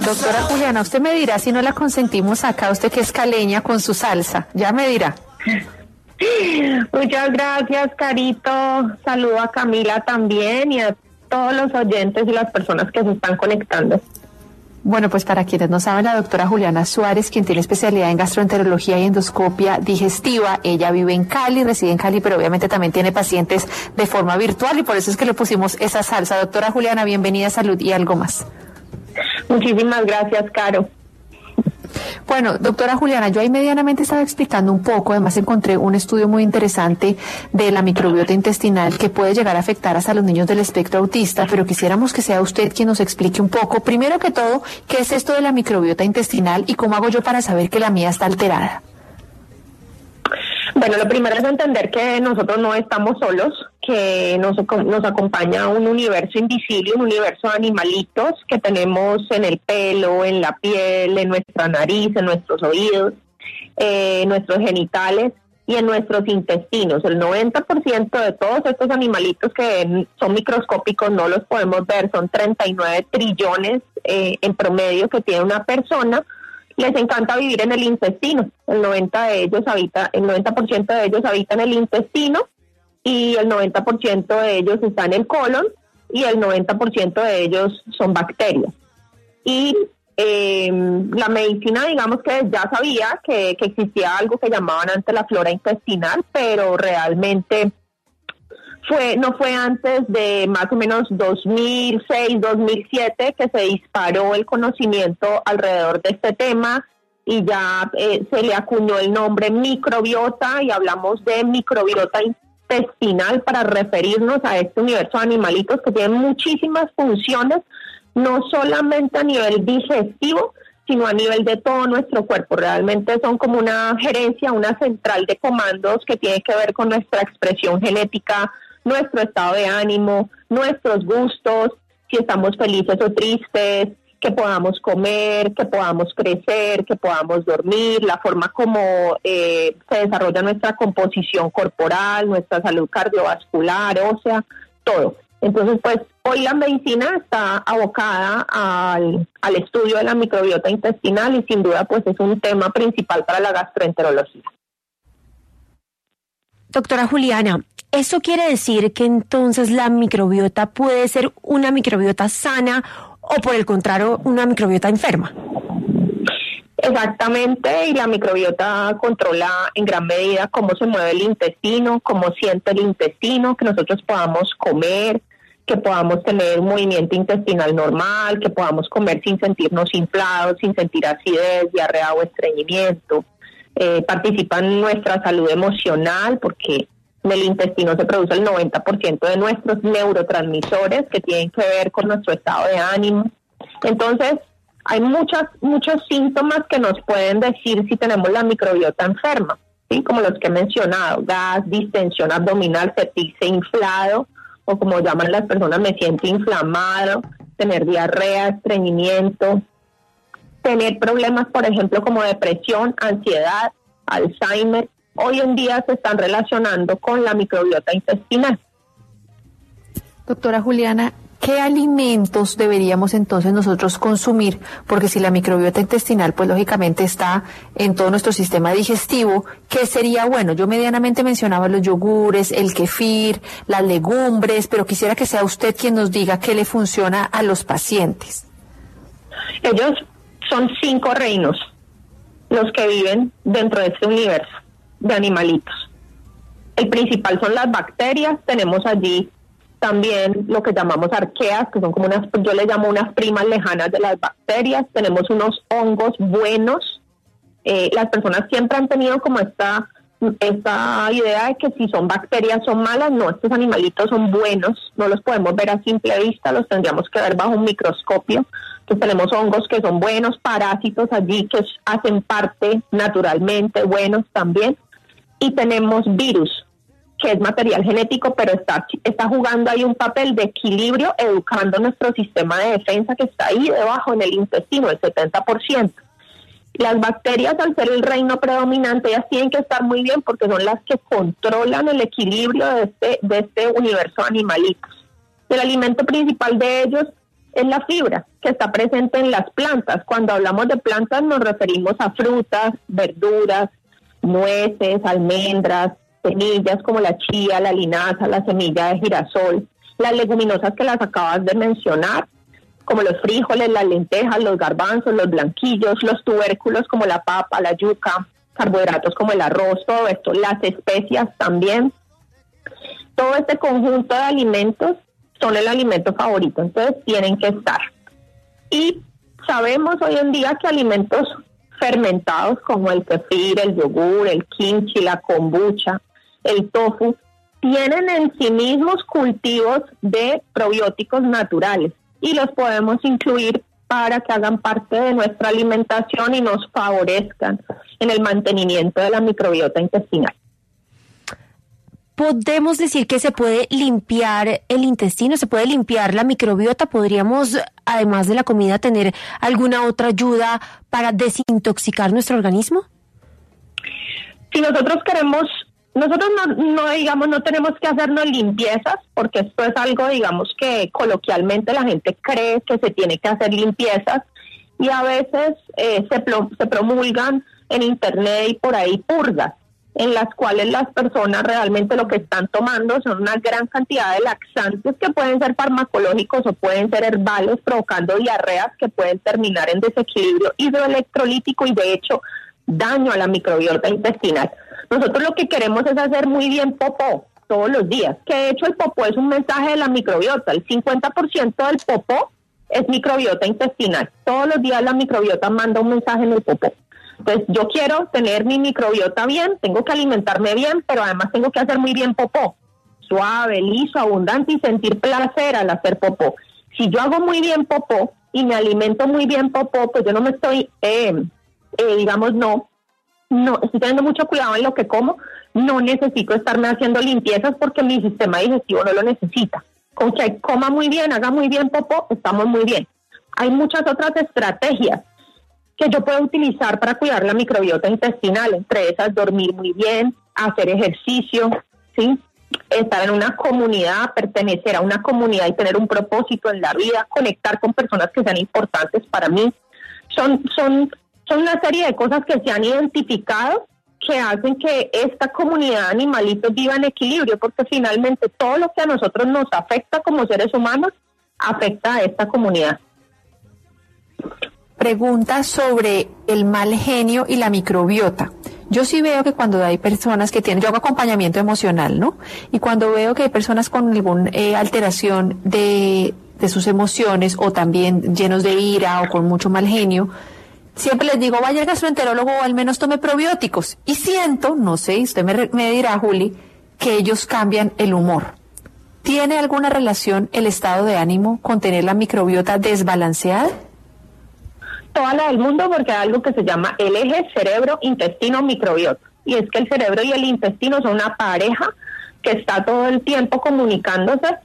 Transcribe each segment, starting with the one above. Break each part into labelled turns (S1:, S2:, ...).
S1: Doctora Juliana, usted me dirá si no la consentimos acá, usted que es caleña con su salsa, ya me dirá.
S2: Muchas gracias, Carito. Saludo a Camila también y a todos los oyentes y las personas que se están conectando.
S1: Bueno, pues para quienes no saben, la doctora Juliana Suárez, quien tiene especialidad en gastroenterología y endoscopia digestiva, ella vive en Cali, reside en Cali, pero obviamente también tiene pacientes de forma virtual y por eso es que le pusimos esa salsa. Doctora Juliana, bienvenida a Salud y Algo Más.
S2: Muchísimas gracias, Caro.
S1: Bueno, doctora Juliana, yo ahí medianamente estaba explicando un poco, además encontré un estudio muy interesante de la microbiota intestinal que puede llegar a afectar hasta los niños del espectro autista, pero quisiéramos que sea usted quien nos explique un poco, primero que todo, qué es esto de la microbiota intestinal y cómo hago yo para saber que la mía está alterada.
S2: Bueno, lo primero es entender que nosotros no estamos solos, que nos acompaña un universo invisible, un universo de animalitos que tenemos en el pelo, en la piel, en nuestra nariz, en nuestros oídos, en nuestros genitales y en nuestros intestinos. El 90% de todos estos animalitos que son microscópicos no los podemos ver, son 39 trillones en promedio que tiene una persona. Les encanta vivir en el intestino. El 90% de ellos habita en el intestino y el 90% de ellos está en el colon y el 90% de ellos son bacterias. Y la medicina, digamos que ya sabía que existía algo que llamaban antes la flora intestinal, pero realmente no fue antes de más o menos 2006, 2007 que se disparó el conocimiento alrededor de este tema y ya se le acuñó el nombre microbiota y hablamos de microbiota intestinal para referirnos a este universo de animalitos que tienen muchísimas funciones, no solamente a nivel digestivo, sino a nivel de todo nuestro cuerpo. Realmente son como una gerencia, una central de comandos que tiene que ver con nuestra expresión genética, nuestro estado de ánimo, nuestros gustos, si estamos felices o tristes, que podamos comer, que podamos crecer, que podamos dormir, la forma como se desarrolla nuestra composición corporal, nuestra salud cardiovascular, ósea, todo. Entonces, pues, hoy la medicina está abocada al estudio de la microbiota intestinal y sin duda, pues, es un tema principal para la gastroenterología.
S3: Doctora Juliana, ¿eso quiere decir que entonces la microbiota puede ser una microbiota sana o por el contrario una microbiota enferma?
S2: Exactamente, y la microbiota controla en gran medida cómo se mueve el intestino, cómo siente el intestino, que nosotros podamos comer, que podamos tener un movimiento intestinal normal, que podamos comer sin sentirnos inflados, sin sentir acidez, diarrea o estreñimiento. Participa en nuestra salud emocional porque en el intestino se produce el 90% de nuestros neurotransmisores que tienen que ver con nuestro estado de ánimo. Entonces, hay muchos síntomas que nos pueden decir si tenemos la microbiota enferma, ¿sí? Como los que he mencionado: gas, distensión abdominal, sentirse inflado, o como llaman las personas, me siento inflamado, tener diarrea, estreñimiento, tener problemas, por ejemplo, como depresión, ansiedad, Alzheimer. Hoy en día se están relacionando con la microbiota intestinal.
S1: Doctora Juliana, ¿qué alimentos deberíamos entonces nosotros consumir? Porque si la microbiota intestinal, pues lógicamente está en todo nuestro sistema digestivo, ¿qué sería bueno? Yo medianamente mencionaba los yogures, el kefir, las legumbres, pero quisiera que sea usted quien nos diga qué le funciona a los pacientes.
S2: Ellos son 5 reinos los que viven dentro de este universo de animalitos. El principal son las bacterias. Tenemos allí también lo que llamamos arqueas, que son como yo les llamo unas primas lejanas de las bacterias. Tenemos unos hongos buenos. Las personas siempre han tenido como esta idea de que si son bacterias son malas. No, estos animalitos son buenos, no los podemos ver a simple vista, los tendríamos que ver bajo un microscopio. Entonces tenemos hongos que son buenos, parásitos allí que hacen parte naturalmente, buenos también. Y tenemos virus, que es material genético, pero está jugando ahí un papel de equilibrio, educando nuestro sistema de defensa que está ahí debajo en el intestino, el 70%. Las bacterias, al ser el reino predominante, ellas tienen que estar muy bien porque son las que controlan el equilibrio de este universo de animalitos. El alimento principal de ellos es la fibra que está presente en las plantas. Cuando hablamos de plantas nos referimos a frutas, verduras, nueces, almendras, semillas como la chía, la linaza, la semilla de girasol, las leguminosas que las acabas de mencionar, como los frijoles, las lentejas, los garbanzos, los blanquillos, los tubérculos como la papa, la yuca, carbohidratos como el arroz, todo esto, las especias también. Todo este conjunto de alimentos son el alimento favorito, entonces tienen que estar. Y sabemos hoy en día que alimentos fermentados como el kefir, el yogur, el kimchi, la kombucha, el tofu, tienen en sí mismos cultivos de probióticos naturales y los podemos incluir para que hagan parte de nuestra alimentación y nos favorezcan en el mantenimiento de la microbiota intestinal.
S3: ¿Podemos decir que se puede limpiar el intestino, se puede limpiar la microbiota? ¿Podríamos, además de la comida, tener alguna otra ayuda para desintoxicar nuestro organismo?
S2: Si nosotros queremos, nosotros no tenemos que hacernos limpiezas, porque esto es algo, digamos, que coloquialmente la gente cree que se tiene que hacer limpiezas, y a veces se promulgan en internet y por ahí purgas, en las cuales las personas realmente lo que están tomando son una gran cantidad de laxantes que pueden ser farmacológicos o pueden ser herbales, provocando diarreas que pueden terminar en desequilibrio hidroelectrolítico y de hecho daño a la microbiota intestinal. Nosotros lo que queremos es hacer muy bien popó todos los días, que de hecho el popó es un mensaje de la microbiota. El 50% del popó es microbiota intestinal. Todos los días la microbiota manda un mensaje en el popó. Entonces yo quiero tener mi microbiota bien, tengo que alimentarme bien, pero además tengo que hacer muy bien popó, suave, liso, abundante y sentir placer al hacer popó. Si yo hago muy bien popó y me alimento muy bien popó, pues yo no me estoy, no estoy teniendo mucho cuidado en lo que como, no necesito estarme haciendo limpiezas porque mi sistema digestivo no lo necesita. Con que coma muy bien, haga muy bien popó, estamos muy bien. Hay muchas otras estrategias que yo puedo utilizar para cuidar la microbiota intestinal, entre esas dormir muy bien, hacer ejercicio, ¿sí? Estar en una comunidad, pertenecer a una comunidad y tener un propósito en la vida, conectar con personas que sean importantes para mí. Son una serie de cosas que se han identificado que hacen que esta comunidad de animalitos viva en equilibrio, porque finalmente todo lo que a nosotros nos afecta como seres humanos, afecta a esta comunidad.
S1: Pregunta sobre el mal genio y la microbiota. Yo sí veo que cuando hay personas que tienen, yo hago acompañamiento emocional, ¿no? Y cuando veo que hay personas con alguna alteración de sus emociones o también llenos de ira o con mucho mal genio, siempre les digo, vaya al gastroenterólogo o al menos tome probióticos. Y siento, no sé, usted me dirá, Juli, que ellos cambian el humor. ¿Tiene alguna relación el estado de ánimo con tener la microbiota desbalanceada?
S2: Toda la del mundo, porque hay algo que se llama el eje cerebro-intestino-microbiota. Y es que el cerebro y el intestino son una pareja que está todo el tiempo comunicándose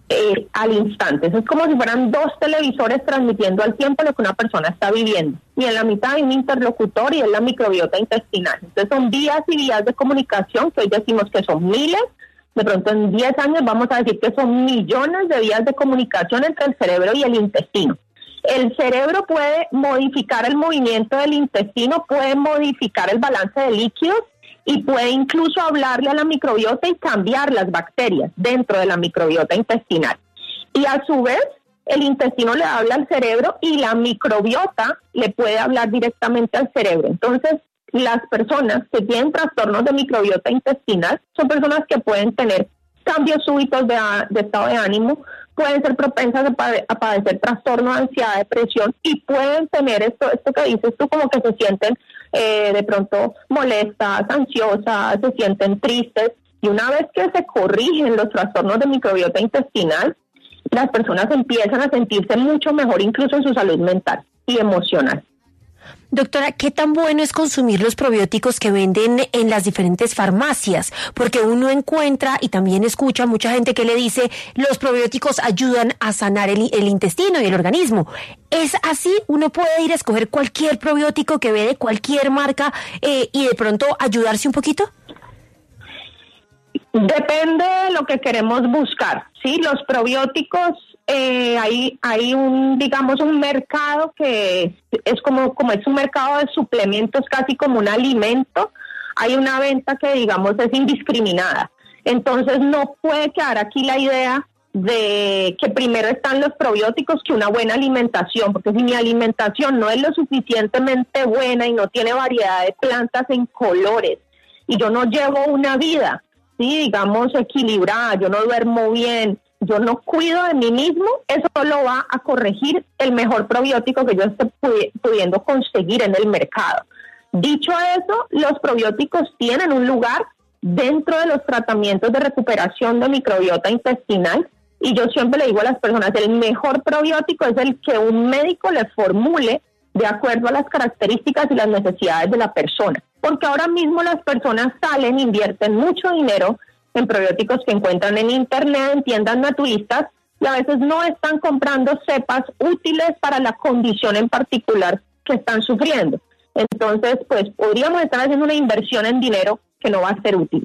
S2: al instante. Eso es como si fueran dos televisores transmitiendo al tiempo lo que una persona está viviendo. Y en la mitad hay un interlocutor y es la microbiota intestinal. Entonces son vías y vías de comunicación que hoy decimos que son miles. De pronto en 10 años vamos a decir que son millones de vías de comunicación entre el cerebro y el intestino. El cerebro puede modificar el movimiento del intestino, puede modificar el balance de líquidos y puede incluso hablarle a la microbiota y cambiar las bacterias dentro de la microbiota intestinal. Y a su vez, el intestino le habla al cerebro y la microbiota le puede hablar directamente al cerebro. Entonces, las personas que tienen trastornos de microbiota intestinal son personas que pueden tener cambios súbitos de estado de ánimo, pueden ser propensas a padecer trastorno de ansiedad, depresión y pueden tener esto que dices tú, como que se sienten de pronto molestas, ansiosas, se sienten tristes, y una vez que se corrigen los trastornos de microbiota intestinal, las personas empiezan a sentirse mucho mejor incluso en su salud mental y emocional.
S3: Doctora, ¿qué tan bueno es consumir los probióticos que venden en las diferentes farmacias? Porque uno encuentra y también escucha mucha gente que le dice los probióticos ayudan a sanar el intestino y el organismo. ¿Es así? ¿Uno puede ir a escoger cualquier probiótico que ve de cualquier marca y de pronto ayudarse un poquito?
S2: Depende de lo que queremos buscar, ¿sí? Los probióticos hay un, digamos, un mercado que es como es un mercado de suplementos, casi como un alimento. Hay una venta que, digamos, es indiscriminada. Entonces no puede quedar aquí la idea de que primero están los probióticos que una buena alimentación, porque si mi alimentación no es lo suficientemente buena y no tiene variedad de plantas en colores, y yo no llevo una vida, ¿sí?, digamos, equilibrada, yo no duermo bien, yo no cuido de mí mismo, eso lo va a corregir el mejor probiótico que yo esté pudiendo conseguir en el mercado. Dicho eso, los probióticos tienen un lugar dentro de los tratamientos de recuperación de microbiota intestinal, y yo siempre le digo a las personas, el mejor probiótico es el que un médico le formule de acuerdo a las características y las necesidades de la persona, porque ahora mismo las personas invierten mucho dinero en probióticos que encuentran en internet, en tiendas naturistas, y a veces no están comprando cepas útiles para la condición en particular que están sufriendo. Entonces, pues podríamos estar haciendo una inversión en dinero que no va a ser útil.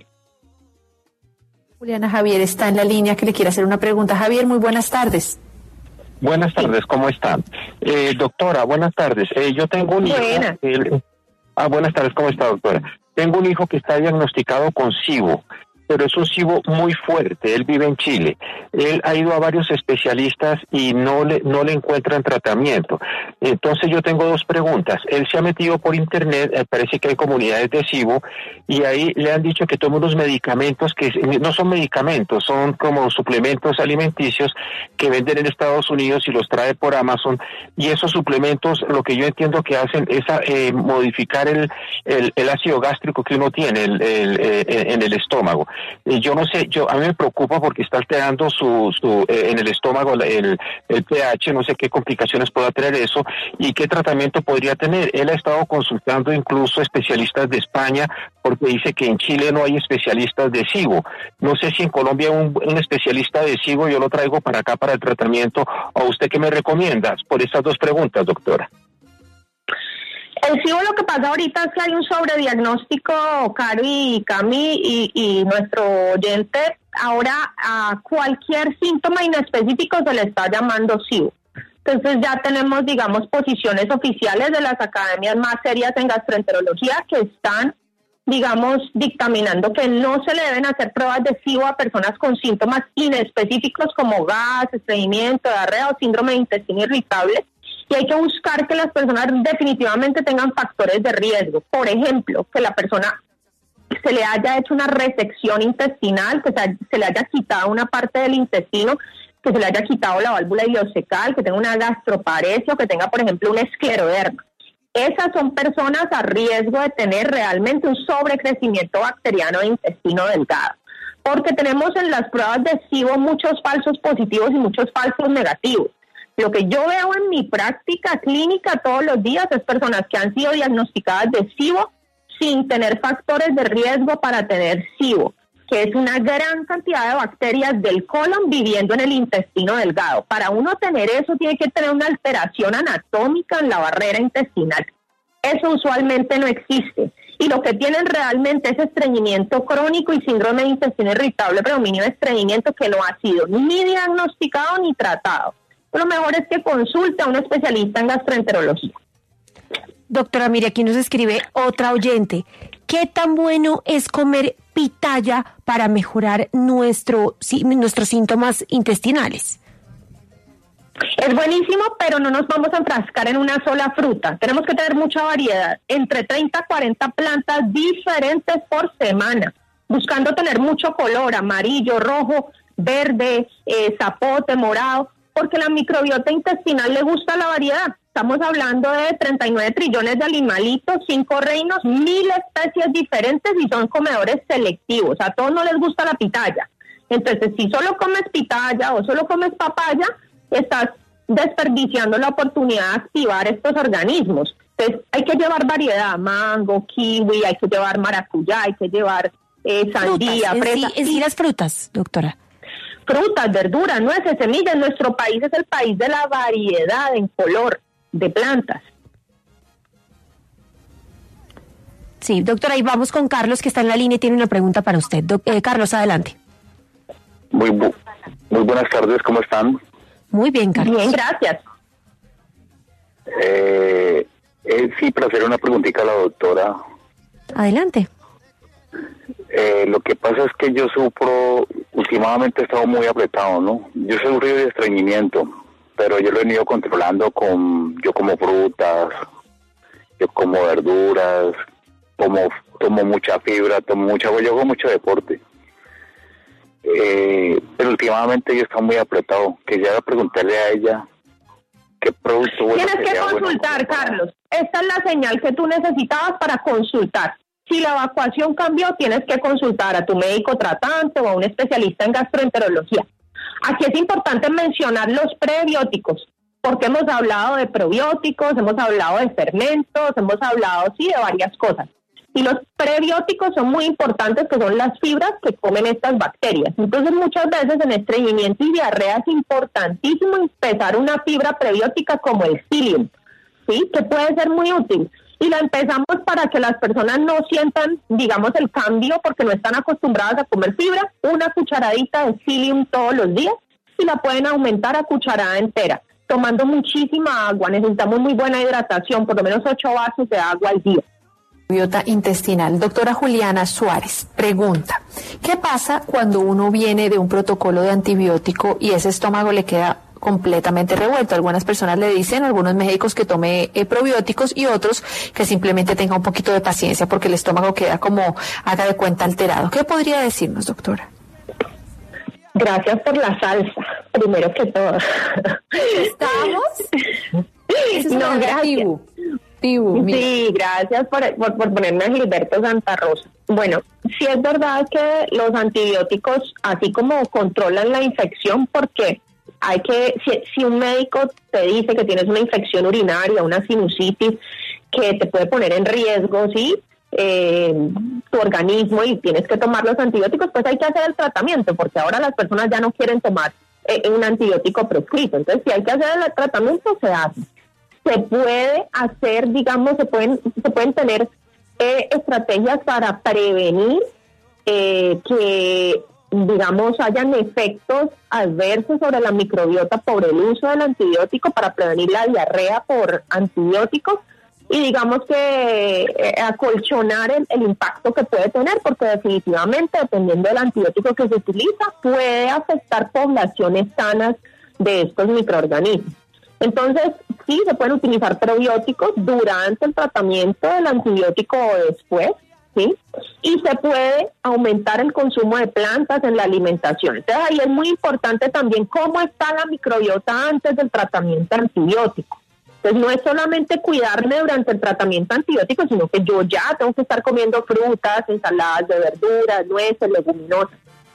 S1: Juliana, Javier está en la línea que le quiere hacer una pregunta. Javier, muy buenas tardes.
S4: Buenas tardes, ¿cómo está? Doctora, buenas tardes. Yo tengo un hijo. Buenas tardes, ¿cómo está, doctora? Tengo un hijo que está diagnosticado con SIBO, pero es un SIBO muy fuerte. Él vive en Chile. Él ha ido a varios especialistas y no le encuentran tratamiento. Entonces yo tengo dos preguntas. Él se ha metido por internet, parece que hay comunidades de SIBO, y ahí le han dicho que tome unos medicamentos que no son medicamentos, son como suplementos alimenticios que venden en Estados Unidos y los trae por Amazon, y esos suplementos lo que yo entiendo que hacen es modificar el ácido gástrico que uno tiene en el estómago. Yo no sé, a mí me preocupa porque está alterando en el estómago el pH, no sé qué complicaciones pueda tener eso y qué tratamiento podría tener. Él ha estado consultando incluso especialistas de España porque dice que en Chile no hay especialistas de SIBO. No sé si en Colombia un especialista de SIBO, yo lo traigo para acá para el tratamiento, o usted qué me recomienda por estas dos preguntas, doctora.
S2: El SIBO, lo que pasa ahorita es que hay un sobrediagnóstico, Caro y Cami y nuestro oyente, ahora a cualquier síntoma inespecífico se le está llamando SIBO. Entonces ya tenemos, digamos, posiciones oficiales de las academias más serias en gastroenterología que están, digamos, dictaminando que no se le deben hacer pruebas de SIBO a personas con síntomas inespecíficos como gas, estreñimiento, diarrea o síndrome de intestino irritable. Y hay que buscar que las personas definitivamente tengan factores de riesgo. Por ejemplo, que la persona se le haya hecho una resección intestinal, que se le haya quitado una parte del intestino, que se le haya quitado la válvula ileocecal, que tenga una gastroparesia o que tenga, por ejemplo, un escleroderma. Esas son personas a riesgo de tener realmente un sobrecrecimiento bacteriano de intestino delgado. Porque tenemos en las pruebas de SIBO muchos falsos positivos y muchos falsos negativos. Lo que yo veo en mi práctica clínica todos los días es personas que han sido diagnosticadas de SIBO sin tener factores de riesgo para tener SIBO, que es una gran cantidad de bacterias del colon viviendo en el intestino delgado. Para uno tener eso tiene que tener una alteración anatómica en la barrera intestinal. Eso usualmente no existe. Y lo que tienen realmente es estreñimiento crónico y síndrome de intestino irritable, predominio de estreñimiento que no ha sido ni diagnosticado ni tratado. Lo mejor es que consulte a un especialista en gastroenterología.
S3: Doctora, mire, aquí nos escribe otra oyente. ¿Qué tan bueno es comer pitaya para mejorar nuestros síntomas intestinales?
S2: Es buenísimo, pero no nos vamos a enfrascar en una sola fruta. Tenemos que tener mucha variedad, entre 30 a 40 plantas diferentes por semana, buscando tener mucho color, amarillo, rojo, verde, zapote, morado, porque la microbiota intestinal le gusta la variedad. Estamos hablando de 39 trillones de animalitos, 5 reinos, 1000 especies diferentes y son comedores selectivos. A todos no les gusta la pitaya. Entonces, si solo comes pitaya o solo comes papaya, estás desperdiciando la oportunidad de activar estos organismos. Entonces, hay que llevar variedad, mango, kiwi, hay que llevar maracuyá, hay que llevar sandía, fresa.
S3: Sí, las frutas, doctora.
S2: Frutas, verduras, nueces, semillas. Nuestro país es el país de la variedad en color de plantas.
S3: Sí, doctora, y vamos con Carlos, que está en la línea y tiene una pregunta para usted. Carlos, adelante.
S5: Muy buenas tardes, ¿cómo están?
S3: Muy bien, Carlos.
S2: Bien, gracias.
S5: Sí, para hacer una preguntita a la doctora.
S3: Adelante.
S5: Lo que pasa es que yo últimamente he estado muy apretado, ¿no? Yo sufrí de estreñimiento, pero yo lo he venido controlando yo como frutas, yo como verduras, tomo mucha fibra, yo hago mucho deporte. Pero últimamente yo estoy muy apretado. Quisiera preguntarle a ella qué producto bueno.
S2: Tienes que consultar, Carlos. Esta es la señal que tú necesitabas para consultar. Si la evacuación cambió, tienes que consultar a tu médico tratante o a un especialista en gastroenterología. Aquí es importante mencionar los prebióticos, porque hemos hablado de probióticos, hemos hablado de fermentos, hemos hablado, sí, de varias cosas. Y los prebióticos son muy importantes, que son las fibras que comen estas bacterias. Entonces, muchas veces en estreñimiento y diarrea es importantísimo empezar una fibra prebiótica como el psyllium, ¿sí? Que puede ser muy útil. Y la empezamos para que las personas no sientan, digamos, el cambio porque no están acostumbradas a comer fibra. Una cucharadita de psyllium todos los días y la pueden aumentar a cucharada entera, tomando muchísima agua. Necesitamos muy buena hidratación, por lo menos 8 vasos de agua al día.
S1: Microbiota intestinal. Doctora Juliana Suárez pregunta, ¿qué pasa cuando uno viene de un protocolo de antibiótico y ese estómago le queda completamente revuelto? Algunas personas le dicen, algunos médicos, que tome probióticos y otros que simplemente tenga un poquito de paciencia porque el estómago queda como, haga de cuenta, alterado. ¿Qué podría decirnos, doctora?
S2: Gracias por la salsa, primero que todo.
S1: ¿Estamos? Eso es
S2: no, gracias. Sí, gracias por ponerme a Gilberto Santa Rosa. Bueno, sí es verdad que los antibióticos, así como controlan la infección, porque si un médico te dice que tienes una infección urinaria, una sinusitis, que te puede poner en riesgo, ¿sí? Tu organismo, y tienes que tomar los antibióticos, pues hay que hacer el tratamiento, porque ahora las personas ya no quieren tomar un antibiótico prescrito. Entonces, si hay que hacer el tratamiento, se hace. Se puede hacer, digamos, se pueden tener estrategias para prevenir que, digamos, hayan efectos adversos sobre la microbiota por el uso del antibiótico, para prevenir la diarrea por antibióticos y, digamos, que acolchonar el impacto que puede tener, porque definitivamente, dependiendo del antibiótico que se utiliza, puede afectar poblaciones sanas de estos microorganismos. Entonces, sí, se pueden utilizar probióticos durante el tratamiento del antibiótico o después, ¿sí? Y se puede aumentar el consumo de plantas en la alimentación. Entonces, ahí es muy importante también cómo está la microbiota antes del tratamiento antibiótico. Entonces, no es solamente cuidarme durante el tratamiento antibiótico, sino que yo ya tengo que estar comiendo frutas, ensaladas de verduras, nueces, leguminosas.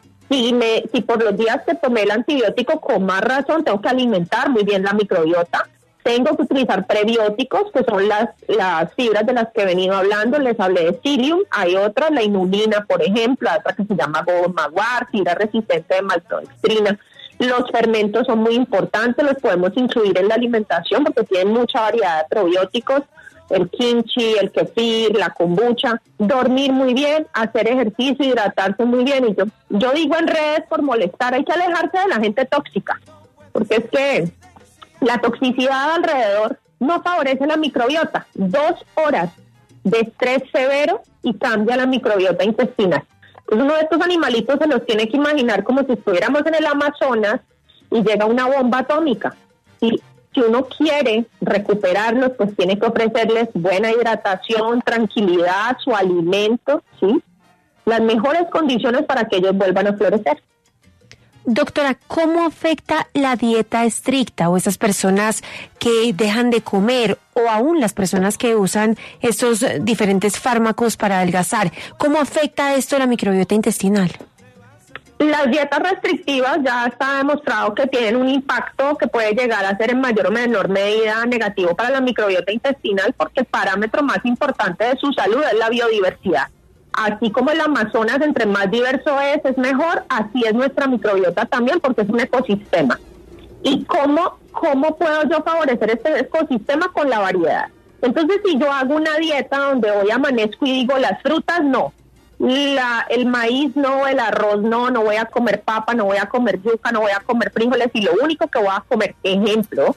S2: Si por los días que tomé el antibiótico, con más razón tengo que alimentar muy bien la microbiota. Tengo que utilizar prebióticos, que son las fibras de las que he venido hablando. Les hablé de psyllium, hay otras, la inulina, por ejemplo, otra que se llama gomaguar, fibra resistente de maltodextrina. Los fermentos son muy importantes, los podemos incluir en la alimentación porque tienen mucha variedad de probióticos. El kimchi, el kefir, la kombucha, dormir muy bien, hacer ejercicio, hidratarse muy bien. Y yo digo en redes, por molestar, hay que alejarse de la gente tóxica, porque es que la toxicidad alrededor no favorece la microbiota. 2 horas de estrés severo y cambia la microbiota intestinal. Entonces, uno de estos animalitos se los tiene que imaginar como si estuviéramos en el Amazonas y llega una bomba atómica. Si uno quiere recuperarlos, pues tiene que ofrecerles buena hidratación, tranquilidad, su alimento, ¿sí? Las mejores condiciones para que ellos vuelvan a florecer.
S3: Doctora, ¿cómo afecta la dieta estricta o esas personas que dejan de comer o aún las personas que usan estos diferentes fármacos para adelgazar? ¿Cómo afecta esto a la microbiota intestinal?
S2: Las dietas restrictivas ya está demostrado que tienen un impacto que puede llegar a ser en mayor o menor medida negativo para la microbiota intestinal, porque el parámetro más importante de su salud es la biodiversidad. Así como el Amazonas, entre más diverso es mejor, así es nuestra microbiota también, porque es un ecosistema. ¿Y cómo puedo yo favorecer este ecosistema? Con la variedad. Entonces, si yo hago una dieta donde hoy amanezco y digo las frutas no, el maíz no, el arroz no voy a comer papa, no voy a comer yuca, no voy a comer frijoles, y lo único que voy a comer, ejemplo,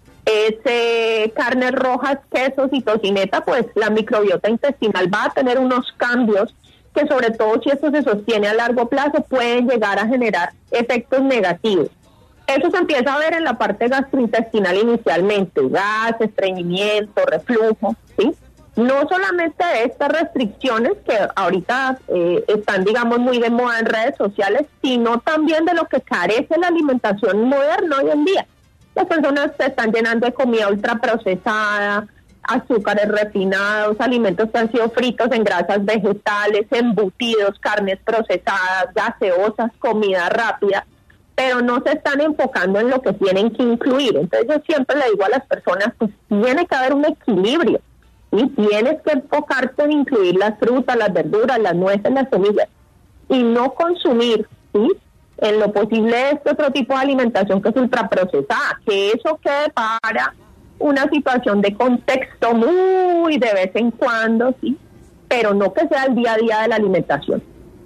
S2: es carnes rojas, quesos y tocineta, pues la microbiota intestinal va a tener unos cambios que, sobre todo si esto se sostiene a largo plazo, pueden llegar a generar efectos negativos. Eso se empieza a ver en la parte gastrointestinal inicialmente: gas, estreñimiento, reflujo, ¿sí? No solamente de estas restricciones que ahorita están, digamos, muy de moda en redes sociales, sino también de lo que carece la alimentación moderna hoy en día. Las personas se están llenando de comida ultraprocesada, azúcares refinados, alimentos que han sido fritos en grasas vegetales, embutidos, carnes procesadas, gaseosas, comida rápida, pero no se están enfocando en lo que tienen que incluir. Entonces yo siempre le digo a las personas, pues tiene que haber un equilibrio, y tienes que enfocarte en incluir las frutas, las verduras, las nueces, las semillas, y no consumir, ¿sí?, en lo posible este otro tipo de alimentación que es ultraprocesada, que eso quede para una situación de contexto muy de vez en cuando, sí, pero no que sea el día a día de la alimentación.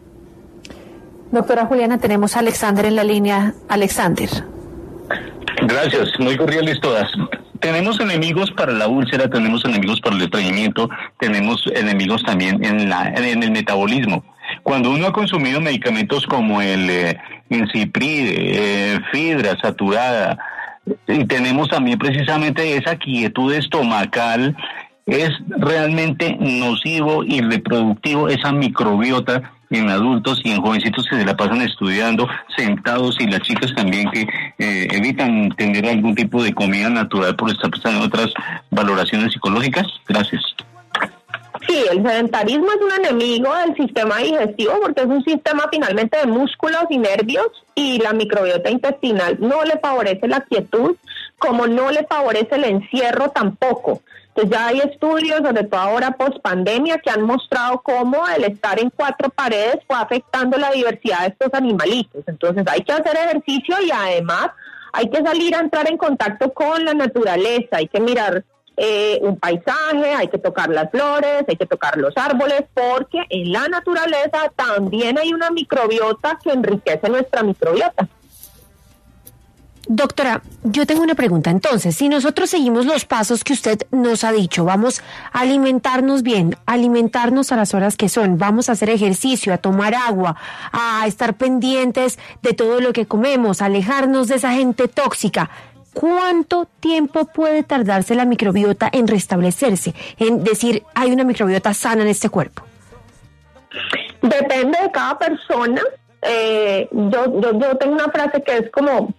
S1: Doctora Juliana, tenemos a Alexander en la línea. Alexander.
S6: Gracias, muy cordiales todas. Tenemos enemigos para la úlcera, tenemos enemigos para el estreñimiento, tenemos enemigos también en el metabolismo. Cuando uno ha consumido medicamentos como el Inciprid, fibra saturada, y tenemos también precisamente esa quietud estomacal, es realmente nocivo y reproductivo esa microbiota en adultos y en jovencitos que se la pasan estudiando sentados, y las chicas también que evitan tener algún tipo de comida natural por estar pasando otras valoraciones psicológicas. Gracias.
S2: Sí, el sedentarismo es un enemigo del sistema digestivo porque es un sistema finalmente de músculos y nervios, y la microbiota intestinal no le favorece la quietud, como no le favorece el encierro tampoco. Entonces ya hay estudios, sobre todo ahora post pandemia, que han mostrado cómo el estar en cuatro paredes fue afectando la diversidad de estos animalitos. Entonces hay que hacer ejercicio, y además hay que salir a entrar en contacto con la naturaleza, hay que mirar un paisaje, hay que tocar las flores, hay que tocar los árboles, porque en la naturaleza también hay una microbiota que enriquece nuestra microbiota.
S3: Doctora, yo tengo una pregunta. Entonces, si nosotros seguimos los pasos que usted nos ha dicho, vamos a alimentarnos bien, alimentarnos a las horas que son, vamos a hacer ejercicio, a tomar agua, a estar pendientes de todo lo que comemos, a alejarnos de esa gente tóxica, ¿cuánto tiempo puede tardarse la microbiota en restablecerse? En decir, hay una microbiota sana en este cuerpo.
S2: Depende de cada persona. Yo tengo una frase que es como: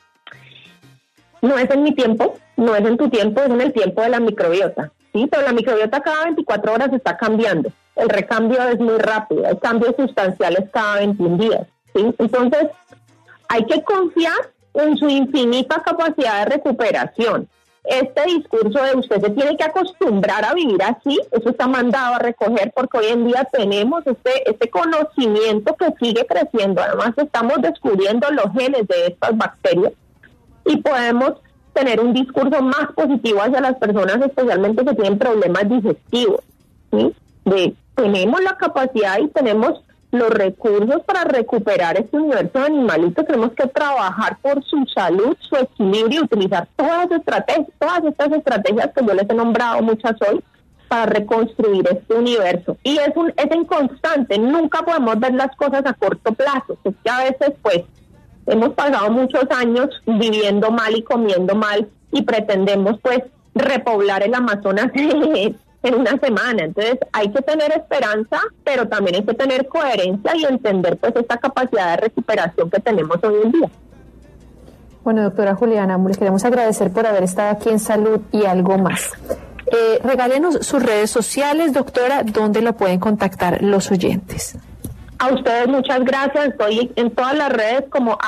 S2: no es en mi tiempo, no es en tu tiempo, es en el tiempo de la microbiota. Sí, pero la microbiota cada 24 horas está cambiando. El recambio es muy rápido, hay cambios sustanciales cada 21 días. ¿Sí? Entonces, hay que confiar en su infinita capacidad de recuperación. Este discurso de usted se tiene que acostumbrar a vivir así, eso está mandado a recoger, porque hoy en día tenemos este conocimiento que sigue creciendo. Además, estamos descubriendo los genes de estas bacterias, y podemos tener un discurso más positivo hacia las personas, especialmente que tienen problemas digestivos, ¿sí? Tenemos la capacidad y tenemos los recursos para recuperar este universo de animalitos. Tenemos que trabajar por su salud, su equilibrio, y utilizar todas estas estrategias que yo les he nombrado muchas hoy para reconstruir este universo. Y es inconstante, nunca podemos ver las cosas a corto plazo, es que a veces pues hemos pasado muchos años viviendo mal y comiendo mal, y pretendemos pues repoblar el Amazonas en una semana. Entonces hay que tener esperanza, pero también hay que tener coherencia y entender pues esta capacidad de recuperación que tenemos hoy en día.
S1: Bueno, doctora Juliana, les queremos agradecer por haber estado aquí en Salud y Algo Más. Regálenos sus redes sociales, doctora, ¿dónde lo pueden contactar los oyentes?
S2: A ustedes muchas gracias, estoy en todas las redes como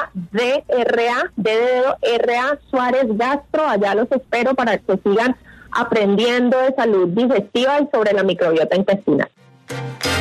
S2: @DRA, DDRA Suárez Gastro. Allá los espero para que sigan aprendiendo de salud digestiva y sobre la microbiota intestinal.